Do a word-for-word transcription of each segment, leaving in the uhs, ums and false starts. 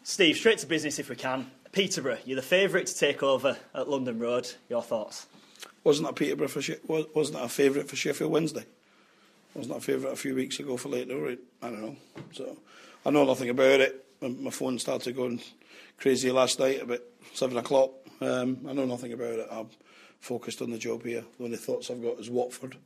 Steve, straight to business if we can. Peterborough, you're the favourite to take over at London Road. Your thoughts? Wasn't that Peterborough for she- wasn't that a favourite for Sheffield Wednesday? Wasn't that a favourite a few weeks ago for Leyton Orient? I don't know. So I know nothing about it. My phone started going crazy last night about seven o'clock. Um, I know nothing about it. I'm focused on the job here. The only thoughts I've got is Watford,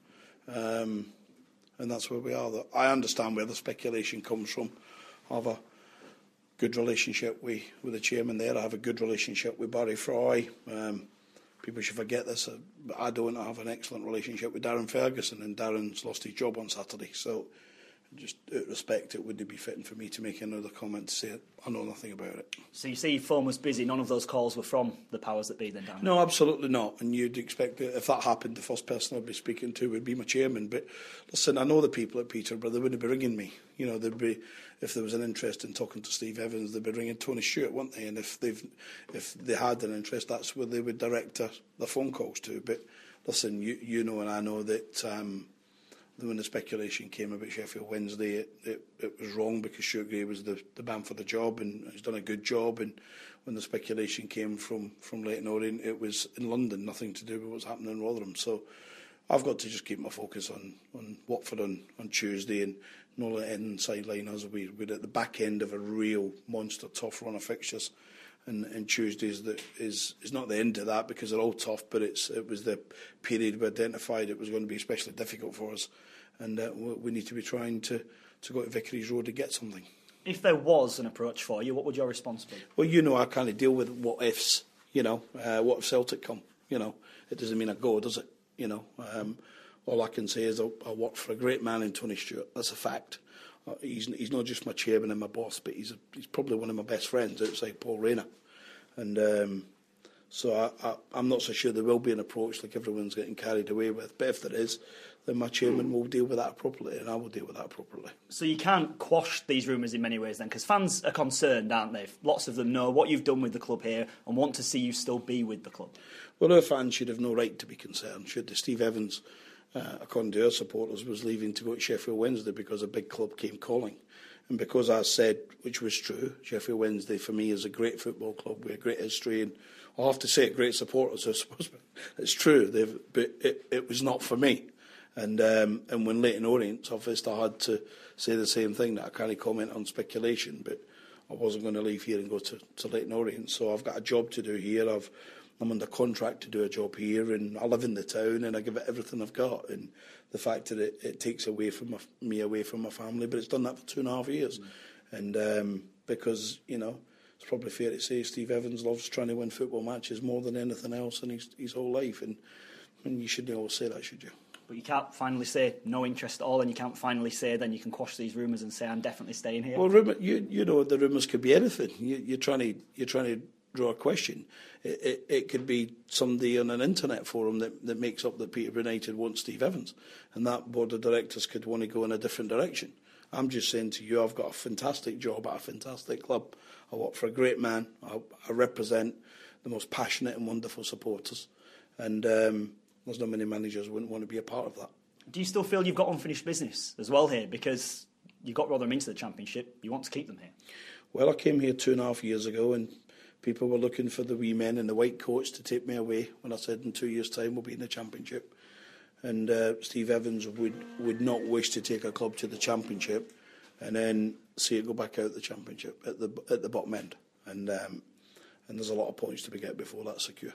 um, and that's where we are. I understand where the speculation comes from. I have a good relationship with, with the chairman there. I have a good relationship with Barry Fry. Um, people should forget this, but I don't have an excellent relationship with Darren Ferguson, and Darren's lost his job on Saturday. So, just out of respect, it wouldn't be fitting for me to make another comment to say it. I know nothing about it. So you say your phone was busy. None of those calls were from the powers that be then, Darren? No, absolutely not. And you'd expect that if that happened, the first person I'd be speaking to would be my chairman. But listen, I know the people at Peterborough. They wouldn't be ringing me. You know, they'd be, if there was an interest in talking to Steve Evans, they'd be ringing Tony Stewart, wouldn't they? And if they've, if they had an interest, that's where they would direct their, their phone calls to. But listen, you you know, and I know that. Um, When the speculation came about Sheffield Wednesday, it, it, it was wrong because Stuart Gray was the, the man for the job and he's done a good job. And when the speculation came from, from Leyton Orient, it was in London, nothing to do with what's happening in Rotherham. So I've got to just keep my focus on, on Watford on, on Tuesday and not let anyone sideline us. We, we're at the back end of a real monster tough run of fixtures. And, and Tuesdays that is is not the end of that because they're all tough, but it's it was the period we identified it was going to be especially difficult for us, and uh, we need to be trying to, to go to Vicarage Road to get something. If there was an approach for you, what would your response be? Well, you know, I kind of deal with what ifs. You know, uh, what if Celtic come? You know, it doesn't mean I go, does it? You know, um, all I can say is I, I work for a great man in Tony Stewart. That's a fact. Uh, he's he's not just my chairman and my boss, but he's a, he's probably one of my best friends outside Paul Rayner. And um, so I, I, I'm not so sure there will be an approach like everyone's getting carried away with. But if there is, then my chairman will deal with that appropriately, and I will deal with that appropriately. So you can't quash these rumours in many ways then, because fans are concerned, aren't they? Lots of them know what you've done with the club here and want to see you still be with the club. Well, our fans should have no right to be concerned. Should Steve Evans, uh, according to our supporters, was leaving to go to Sheffield Wednesday because a big club came calling. And because I said, which was true, Sheffield Wednesday for me is a great football club with a great history, and I'll have to say it, great supporters, I suppose. But it's true, they've, but it, it was not for me. And um, and when Leyton Orient officed, I had to say the same thing, that I can't comment on speculation, but I wasn't going to leave here and go to, to Leyton Orient. So I've got a job to do here. I've, I'm under contract to do a job here, and I live in the town, and I give it everything I've got. And the fact that it, it takes away from my, me away from my family, but it's done that for two and a half years. Mm. And um, because, you know, it's probably fair to say Steve Evans loves trying to win football matches more than anything else in his, his whole life. And, and you shouldn't always say that, should you? But you can't finally say no interest at all, and you can't finally say then you can quash these rumours and say I'm definitely staying here. Well, rumour, you you know, the rumours could be anything. You, you're trying to you're trying to draw a question. It, it, it could be somebody on an internet forum that, that makes up that Peterborough United wants Steve Evans, and that board of directors could want to go in a different direction. I'm just saying to you, I've got a fantastic job at a fantastic club. I work for a great man. I, I represent the most passionate and wonderful supporters, and um, there's not many managers who wouldn't want to be a part of that. Do you still feel you've got unfinished business as well here? Because you got Rotherham into the Championship, you want to keep them here. Well, I came here two and a half years ago, and people were looking for the wee men in the white coats to take me away when I said in two years' time we'll be in the Championship. And uh, Steve Evans would, would not wish to take a club to the Championship and then see it go back out the Championship at the at the bottom end. And um, and there's a lot of points to be get before that's secure.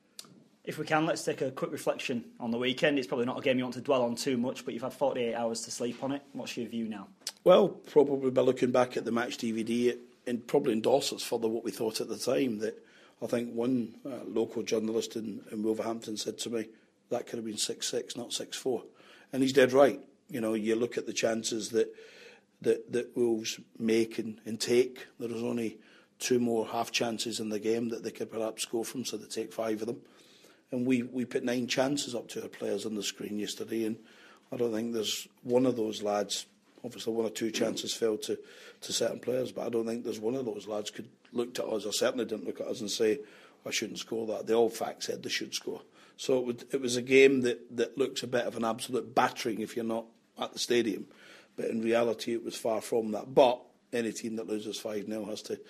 If we can, let's take a quick reflection on the weekend. It's probably not a game you want to dwell on too much, but you've had forty-eight hours to sleep on it. What's your view now? Well, probably by looking back at the match D V D, it, and probably endorses further what we thought at the time. That I think one uh, local journalist in, in Wolverhampton said to me, that could have been six six, not six four. And he's dead right. You know, you look at the chances that that, that Wolves make and, and take. There was only two more half chances in the game that they could perhaps score from, so they take five of them. And we, we put nine chances up to our players on the screen yesterday, and I don't think there's one of those lads, obviously one or two chances fell to, to certain players, but I don't think there's one of those lads could look at us, or certainly didn't look at us and say, I shouldn't score that. They all fact said they should score. So it, would, it was a game that, that looks a bit of an absolute battering if you're not at the stadium. But in reality, it was far from that. But any team that loses five nil has to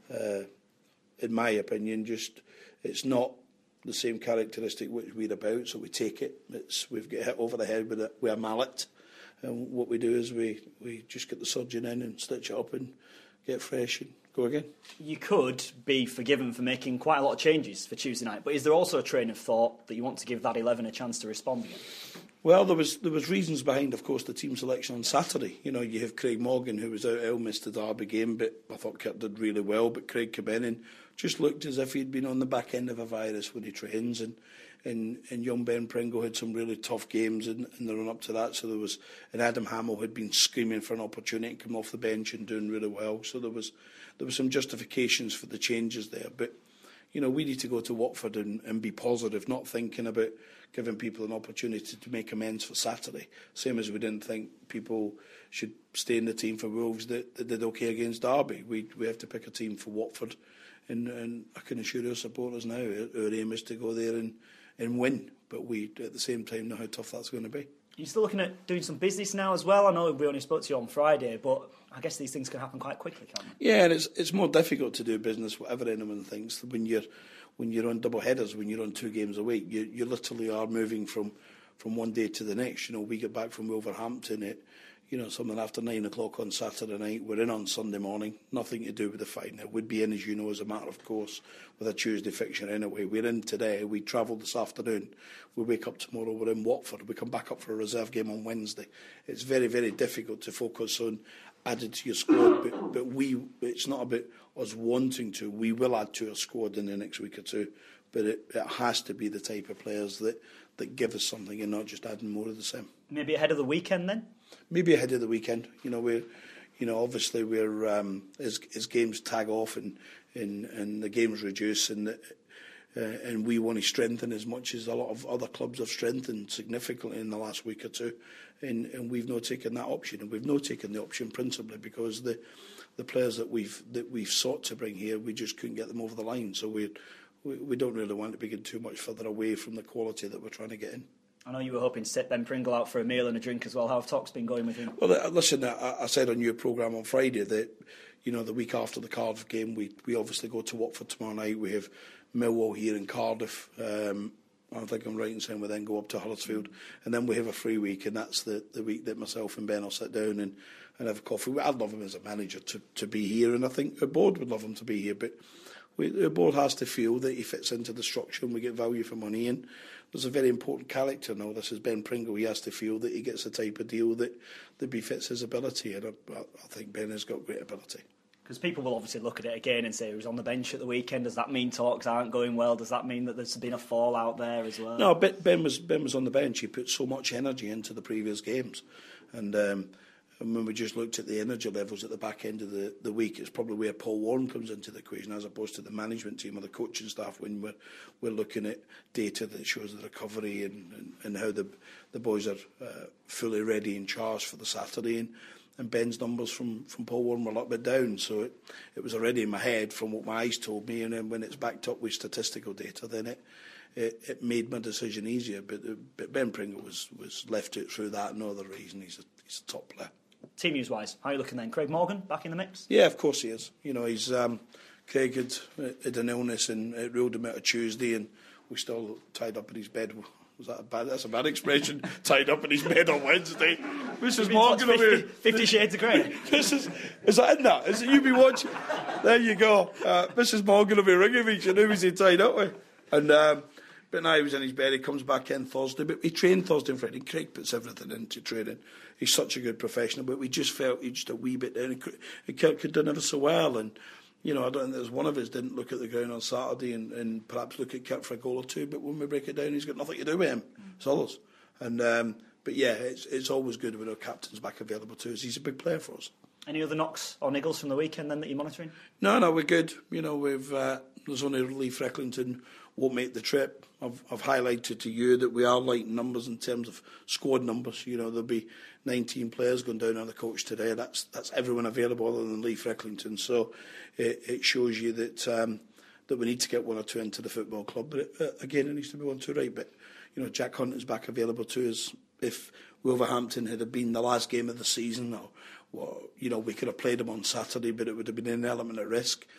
uh, in my opinion, just it's not the same characteristic which we're about, so we take it. It's, we've got hit over the head with a, with a mallet, and what we do is we, we just get the surgeon in and stitch it up and get fresh and go again. You could be forgiven for making quite a lot of changes for Tuesday night, but is there also a train of thought that you want to give that eleven a chance to respond again? Well, there was there was reasons behind, of course, the team selection on Saturday. You know, you have Craig Morgan, who was out ill, missed the Derby game, but I thought Kurt did really well. But Craig came in and just looked as if he'd been on the back end of a virus when he trains. And and, and young Ben Pringle had some really tough games in, in the run up to that. So there was, and Adam Hamill had been screaming for an opportunity to come off the bench and doing really well. So there was there was some justifications for the changes there. But you know, we need to go to Watford and, and be positive, not thinking about giving people an opportunity to make amends for Saturday. Same as we didn't think people should stay in the team for Wolves that, that did okay against Derby. We we have to pick a team for Watford, and, and I can assure our supporters now, our aim is to go there and, and win. But we, at the same time, know how tough that's going to be. You're still looking at doing some business now as well? I know we only spoke to you on Friday, but I guess these things can happen quite quickly, can't they? Yeah, and it's it's more difficult to do business, whatever anyone thinks, when you're when you're on double headers, when you're on two games a week. You you literally are moving from, from one day to the next. You know, we get back from Wolverhampton at, you know, something after nine o'clock on Saturday night. We're in on Sunday morning. Nothing to do with the final. It would be in, as you know, as a matter of course, with a Tuesday fixture anyway. We're in today. We travel this afternoon. We wake up tomorrow. We're in Watford. We come back up for a reserve game on Wednesday. It's very, very difficult to focus on added to your squad, but, but we, it's not about us wanting to. We will add to our squad in the next week or two, but it, it has to be the type of players that, that give us something and not just adding more of the same. Maybe ahead of the weekend then? Maybe ahead of the weekend. You know, we're, you know, obviously we're um, as, as games tag off and, and, and the games reduce, and the, uh, and we want to strengthen as much as a lot of other clubs have strengthened significantly in the last week or two, and, and we've not taken that option, and we've not taken the option principally because the the players that we've that we've sought to bring here, we just couldn't get them over the line. So we we, we don't really want to be getting too much further away from the quality that we're trying to get in. I know you were hoping to set Ben Pringle out for a meal and a drink as well. How have talks been going with him? Well, listen, I, I said on your programme on Friday that, you know, the week after the Cardiff game, we we obviously go to Watford tomorrow night. We have Millwall here in Cardiff. Um, I think I'm right in saying we then go up to Huddersfield, and then we have a free week, and that's the, the week that myself and Ben will sit down and, and have a coffee. I'd love him as a manager to, to be here, and I think our board would love him to be here, but we, our board has to feel that he fits into the structure and we get value for money. And there's a very important character now. This is Ben Pringle. He has to feel that he gets the type of deal that, that befits his ability, and I, I think Ben has got great ability. Because people will obviously look at it again and say he was on the bench at the weekend. Does that mean talks aren't going well? Does that mean that there's been a fallout there as well? No, Ben was Ben was on the bench. He put so much energy into the previous games, and, um, and when we just looked at the energy levels at the back end of the, the week, it's probably where Paul Warren comes into the equation as opposed to the management team or the coaching staff when we're we're looking at data that shows the recovery and, and, and how the the boys are uh, fully ready and charged for the Saturday. And, And Ben's numbers from, from Paul Warren were a little bit down, so it, it was already in my head from what my eyes told me, and then when it's backed up with statistical data, then it it, it made my decision easier. But, uh, but Ben Pringle was, was left out through that, no other reason. He's a, he's a top player. Team news wise, how are you looking then? Craig Morgan back in the mix? Yeah, of course he is. You know, he's um, Craig had, had an illness and it ruled him out of Tuesday, and we're still tied up in his bed. Was that a bad? That's a bad expression. Tied up in his bed on Wednesday. Missus Morgan will be Fifty Shades of Grey. This is is that in that? Is it you be watching? There you go. Uh, Missus Morgan will be ringing me. She knew he was tied up with. And um, but now he was in his bed. He comes back in Thursday. But we trained Thursday and Friday. Craig puts everything into training. He's such a good professional. But we just felt he just a wee bit down. And Kirk had done ever so well. And you know, I don't think there's one of us didn't look at the ground on Saturday and, and perhaps look at Kirk for a goal or two, but when we break it down, he's got nothing to do with him. It's others. And um, but yeah, it's it's always good when our captain's back available to us. He's a big player for us. Any other knocks or niggles from the weekend then that you're monitoring? No, no, we're good. You know, we've uh, there's only Leif Frecklington won't make the trip. I've, I've highlighted to you that we are light in numbers in terms of squad numbers. You know, there'll be nineteen players going down on the coach today. That's that's everyone available other than Leif Frecklington. So it, it shows you that um, that we need to get one or two into the football club. But it, uh, again, it needs to be one or two right. But you know, Jack Hunt is back available to us. If Wolverhampton had been the last game of the season, or well, you know, we could have played him on Saturday, but it would have been an element of risk.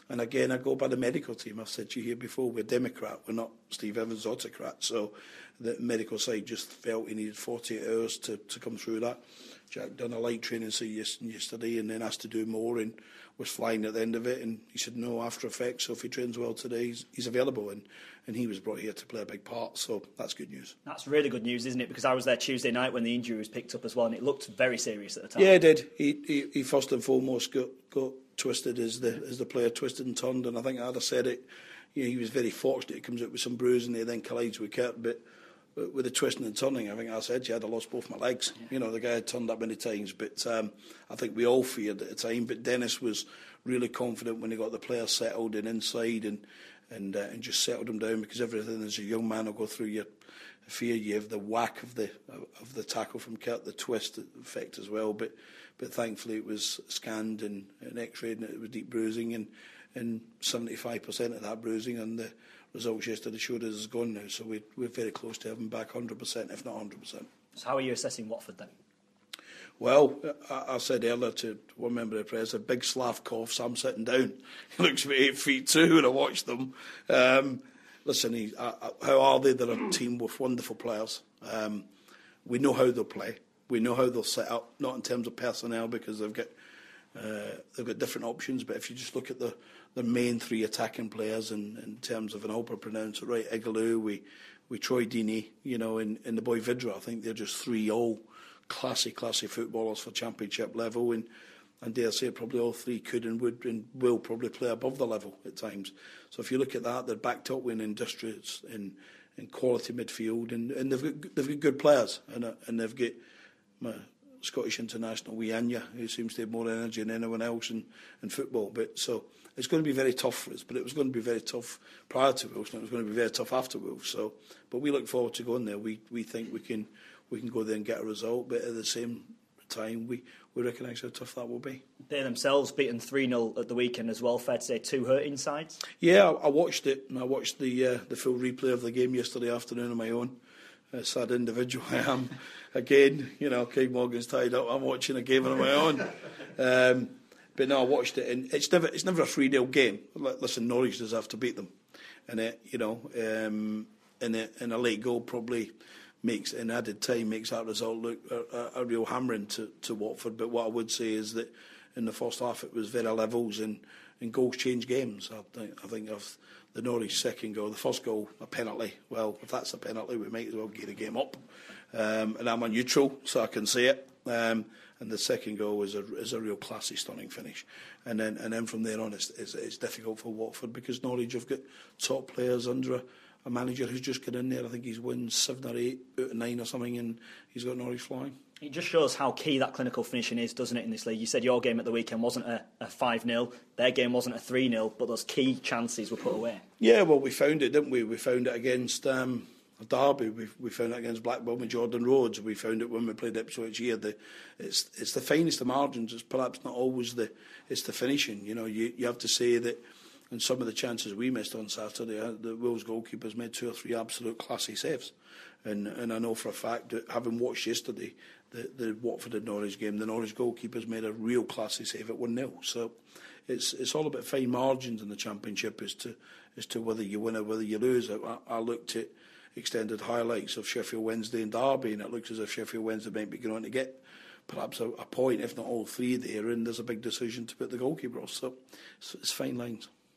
And again, I go by the medical team. I've said to you here before, we're Democrat, we're not Steve Evans autocrat. So the medical side just felt he needed forty-eight hours to, to come through that. Jack done a light training session yesterday and then asked to do more and was flying at the end of it. And he said no after effects, so if he trains well today, he's, he's available. And, and he was brought here to play a big part, so that's good news. That's really good news, isn't it? Because I was there Tuesday night when the injury was picked up as well, and it looked very serious at the time. Yeah, it did. He, he, he first and foremost got, got twisted as the as the player twisted and turned, and I think I'd have said it. You know, he was very fortunate. He comes out with some bruising, he then collides with Kurt, but, but with the twisting and turning, I think I said, yeah, I'd have lost both my legs. Yeah. You know, the guy had turned that many times, but um, I think we all feared at the time. But Dennis was really confident when he got the players settled and inside, and and uh, and just settled them down, because everything as a young man will go through your fear. You have the whack of the of the tackle from Kurt, the twist effect as well, but. But thankfully it was scanned and, and x-rayed and it was deep bruising, and, and seventy-five percent of that bruising, and the results yesterday showed us is gone now. So we, we're very close to having back one hundred percent, if not one hundred percent. So how are you assessing Watford then? Well, I, I said earlier to one member of the press, a big Slavkov, so I'm sitting down. He looks about eight feet two when I watch them. Um, listen, he, I, I, how are they? They're a team with wonderful players. Um, we know how they'll play. We know how they'll set up, not in terms of personnel, because they've got uh, they've got different options. But if you just look at the, the main three attacking players, in, in terms of, and I hope I pronounce it right, Igaloo, we we Troy Deeney, you know, and, and the boy Vidra, I think they're just three all classy, classy footballers for championship level. And and dare say probably all three could and would and will probably play above the level at times. So if you look at that, they're backed up with Industrials in in quality midfield, and, and they've got they've got good players, and and they've got my Scottish international Wianya, who seems to have more energy than anyone else in, in football. But so it's going to be very tough for us. But it was going to be very tough prior to Wolves, and it was going to be very tough after Wolves. So, but we look forward to going there. We we think we can we can go there and get a result. But at the same time, we, we recognise how tough that will be. They themselves beaten three nil at the weekend as well. Fair to say, two hurting sides. Yeah, I, I watched it, and I watched the uh, the full replay of the game yesterday afternoon on my own. A sad individual I am. Again, you know, Craig Morgan's tied up. I'm watching a game on my own. Um, but no, I watched it, and it's never it's never a three nil game. Listen, Norwich does have to beat them, and it, you know, um, and, it, and a late goal probably makes, in added time, makes that result look a, a, a real hammering to, to Watford. But what I would say is that in the first half it was very levels, and, and goals change games. I think I think of the Norwich second goal, the first goal, a penalty. Well, if that's a penalty, we might as well get the game up. Um, and I'm a neutral, so I can say it. Um, and the second goal is a is a real classy, stunning finish. And then and then from there on, it's, it's, it's difficult for Watford, because Norwich have got top players under a, a manager who's just got in there. I think he's won seven or eight out of nine or something, and he's got Norwich flying. It just shows how key that clinical finishing is, doesn't it, in this league? You said your game at the weekend wasn't a, a five nil, their game wasn't a three nil, but those key chances were put away. Yeah, well, we found it, didn't we? We found it against um, Derby, we, we found it against Blackburn with Jordan Rhodes, we found it when we played Ipswich here. The, it's it's the finest of margins, it's perhaps not always the it's the finishing. You know, you, you have to say that, and some of the chances we missed on Saturday, uh, the Wolves goalkeepers made two or three absolute classy saves. And and I know for a fact that, having watched yesterday, the, the Watford and Norwich game, the Norwich goalkeepers made a real classy save at one nil. So it's it's all about fine margins in the Championship as to as to whether you win or whether you lose. I, I looked at extended highlights of Sheffield Wednesday and Derby, and it looks as if Sheffield Wednesday might be going to get perhaps a, a point, if not all three there, and there's a big decision to put the goalkeeper off. So it's, it's fine lines.